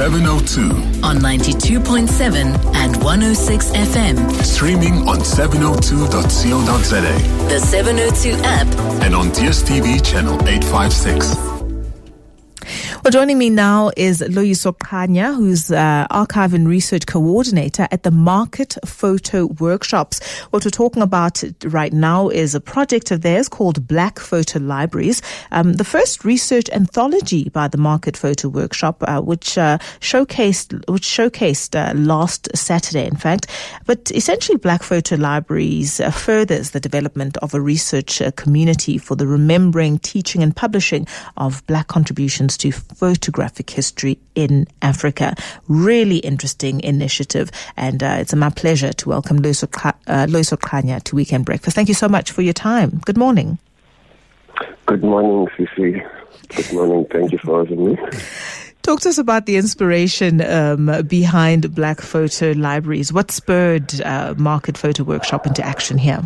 702 on 92.7 and 106 FM. Streaming on 702.co.za. The 702 app. And on DSTV channel 856. Well, joining me now is Loyiso Qhanya, who's Archive and Research Coordinator at the Market Photo Workshops. What we're talking about right now is a project of theirs called Black Photo Libraries, the first research anthology by the Market Photo Workshop, which showcased last Saturday, in fact. But essentially, Black Photo Libraries furthers the development of a research community for the remembering, teaching and publishing of Black contributions to photographic history in Africa. Really interesting initiative, and it's my pleasure to welcome Loyiso Qhanya to Weekend Breakfast. Thank you so much for your time. Good morning. Good morning, Sisi. Good morning. Thank you for having me. Talk to us about the inspiration behind Black Photo Libraries. What spurred Market Photo Workshop into action here?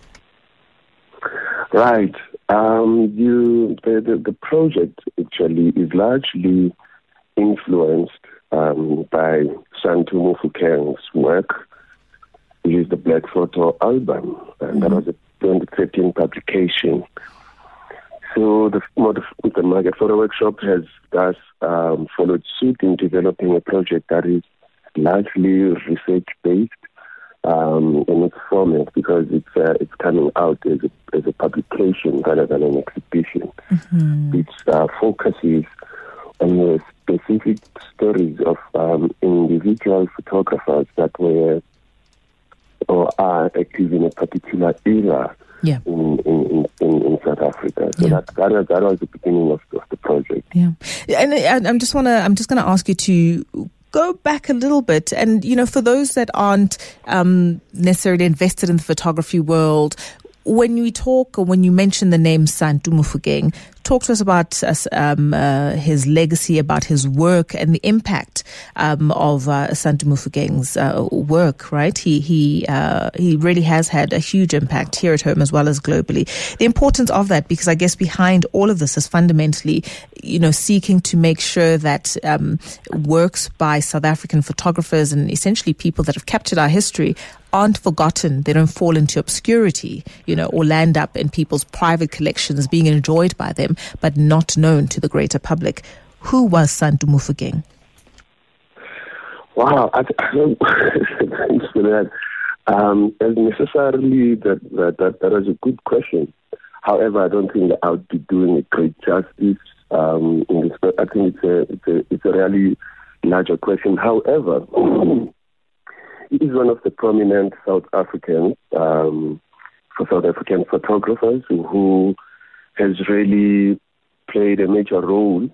Right. The project actually is largely influenced by Santu Mofokeng's work, which is the Black Photo album, and that was a 2013 publication. So the Market Photo Workshop has thus followed suit in developing a project that is largely research-based in its format, because it's coming out as a publication rather than an exhibition. It focuses on the specific stories of individual photographers that were or are active in a particular era in South Africa. So that was the beginning of the project. Yeah, and I'm just gonna ask you to go back a little bit, and for those that aren't necessarily invested in the photography world, when you talk or when you mention the name Santu Mofokeng, talk to us about his legacy, about his work, and the impact of Santu Mofokeng's work. Right, he really has had a huge impact here at home as well as globally. The importance of that, because I guess behind all of this is fundamentally, seeking to make sure that works by South African photographers and essentially people that have captured our history aren't forgotten. They don't fall into obscurity, or land up in people's private collections being enjoyed by them, but not known to the greater public. Who was Santu Mofokeng? Wow, thanks for that. As necessarily that was a good question. However, I don't think that I would be doing a great justice in this. I think it's a really larger question. However, he is one of the prominent South African photographers who has really played a major role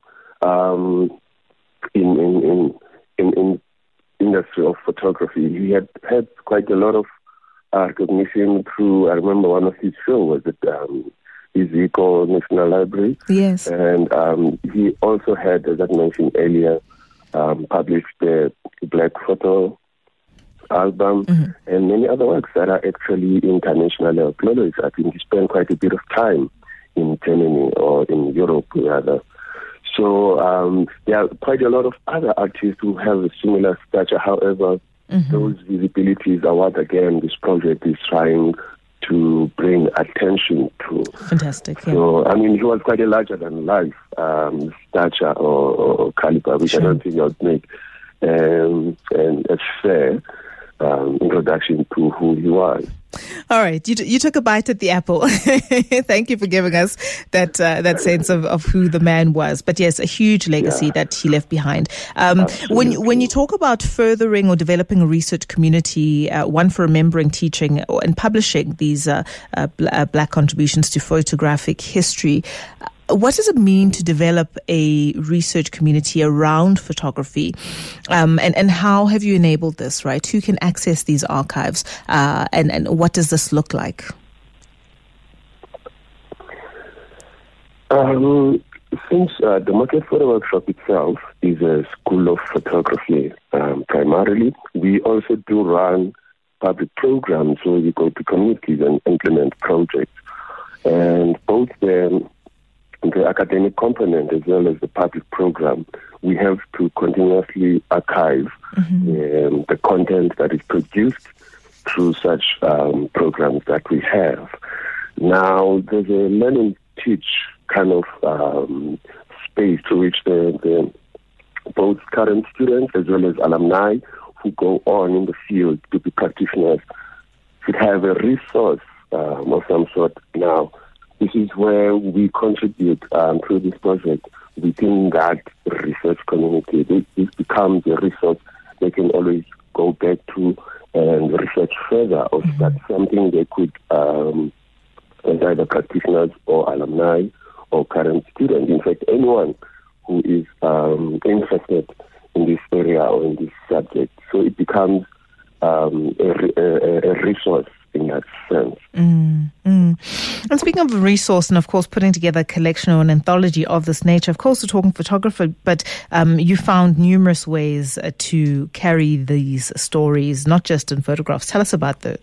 in industry of photography. He had quite a lot of recognition through. I remember one of his shows was at Iziko National Library. Yes, and he also had, as I mentioned earlier, published the Black Photo album and many other works that are actually internationally acknowledged. I think he spent quite a bit of time in Germany or in Europe rather. So there are quite a lot of other artists who have a similar stature. However, those visibilities are what, again, this project is trying to bring attention to. Fantastic. Yeah. So, he was quite a larger-than-life stature or caliber, which I don't think I would make a fair introduction to who he was. All right, you took a bite at the apple. Thank you for giving us that sense of who the man was. But yes, a huge legacy that he left behind. When you talk about furthering or developing a research community, one for remembering, teaching, and publishing these Black contributions to photographic history, what does it mean to develop a research community around photography? And how have you enabled this, right? Who can access these archives? And what does this look like? Since the Market Photo Workshop itself is a school of photography primarily, we also do run public programs where we go to communities and implement projects. And both the the academic component as well as the public program, we have to continuously archive the content that is produced through such programs that we have. Now, there's a learn and teach kind of space to which the both current students as well as alumni who go on in the field to be practitioners should have a resource of some sort. Now, this is where we contribute through this project within that research community. This becomes a resource they can always go back to and research further, or that's something they could, as either practitioners or alumni or current students. In fact, anyone who is interested in this area or in this subject. So it becomes a resource in that sense. And speaking of a resource and, of course, putting together a collection or an anthology of this nature, of course, we're talking photography, but you found numerous ways to carry these stories, not just in photographs. Tell us about that.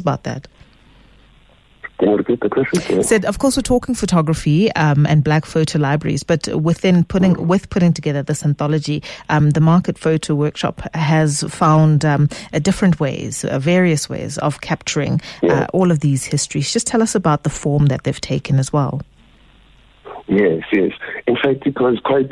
Can you repeat the question? Said, of course, we're talking photography and Black Photo Libraries, but within putting together this anthology, the Market Photo Workshop has found different ways, various ways of capturing all of these histories. Just tell us about the form that they've taken as well. Yes. In fact, it was quite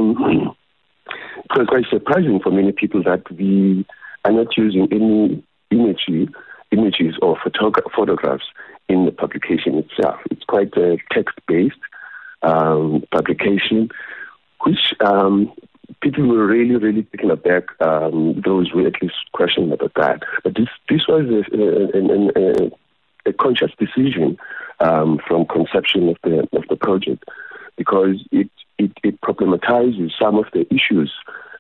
surprising for many people that we are not using any images or photographs in the publication itself. It's quite a text-based publication, which people were really, really taken aback. Those who at least questioned about that. But this was a conscious decision from conception of the project, because it problematizes some of the issues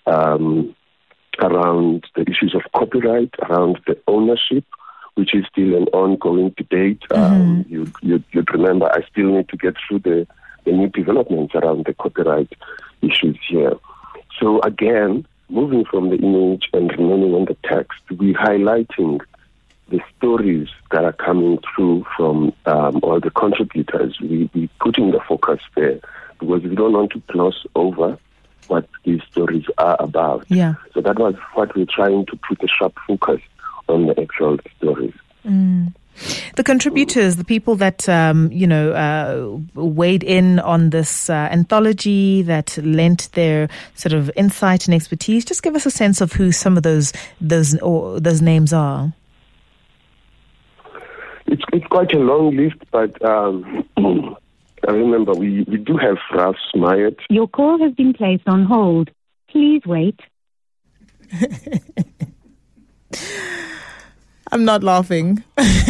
around the issues of copyright, around the ownership, which is still an ongoing debate. You'd remember I still need to get through the new developments around the copyright issues here. So again, moving from the image and remaining on the text, we're highlighting the stories that are coming through from all the contributors. We're putting the focus there because we don't want to gloss over what these stories are about. Yeah. So that was what we're trying to put a sharp focus on the actual stories. The contributors, the people that weighed in on this anthology, that lent their sort of insight and expertise. Just give us a sense of who some of those names are. It's quite a long list, but I remember we do have Ralph Smyert. Your call has been placed on hold. Please wait. I'm not laughing.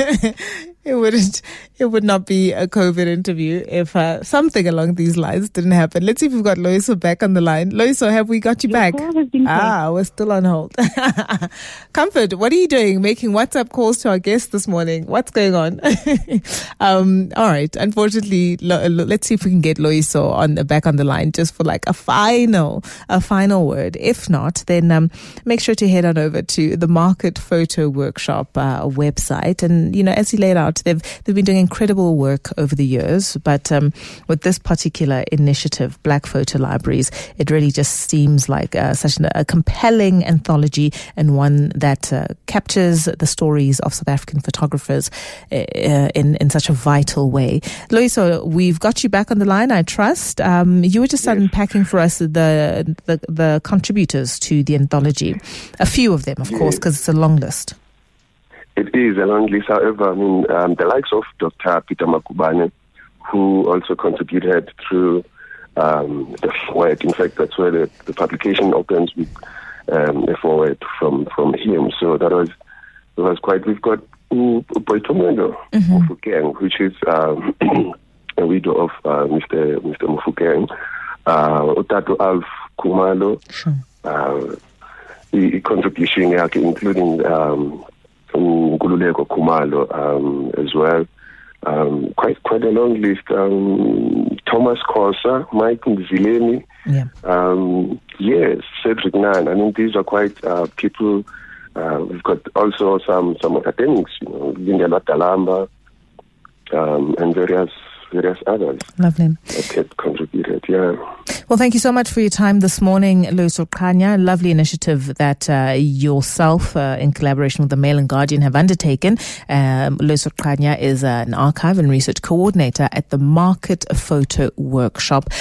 It would not be a COVID interview if something along these lines didn't happen. Let's see if we've got Loiso back on the line. Loiso, have we got you back? We're still on hold. Comfort, what are you doing? Making WhatsApp calls to our guests this morning. What's going on? All right. Unfortunately, let's see if we can get Loiso back on the line just for like a final word. If not, then make sure to head on over to the Market Photo Workshop website. And, as he laid out, they've been doing incredible work over the years, but with this particular initiative, Black Photo Libraries, it really just seems like such a compelling anthology, and one that captures the stories of South African photographers in such a vital way. Loiso, we've got you back on the line, I trust. You were just unpacking for us the contributors to the anthology. A few of them, of course, because it's a long list. It is a long list. However, the likes of Dr. Peter Makubane, who also contributed through the forward. In fact, that's where the publication opens with a forward from him. So it was quite. We've got Boitumelo Mofokeng, which is a widow of Mr. Mofokeng. Otato Alf Kumalo, the contribution including. Ngululeko Kumalo as well. Quite a long list. Thomas Khosa, Mike Mzileni, Cedric Nan. These are quite people. We've got also some academics, Linda Dalamba, and various various others Lovely. that had contributed. Yeah. Well, thank you so much for your time this morning, Loyiso Qhanya. Lovely initiative that yourself, in collaboration with the Mail and Guardian, have undertaken. Loyiso Qhanya is an archive and research coordinator at the Market Photo Workshop.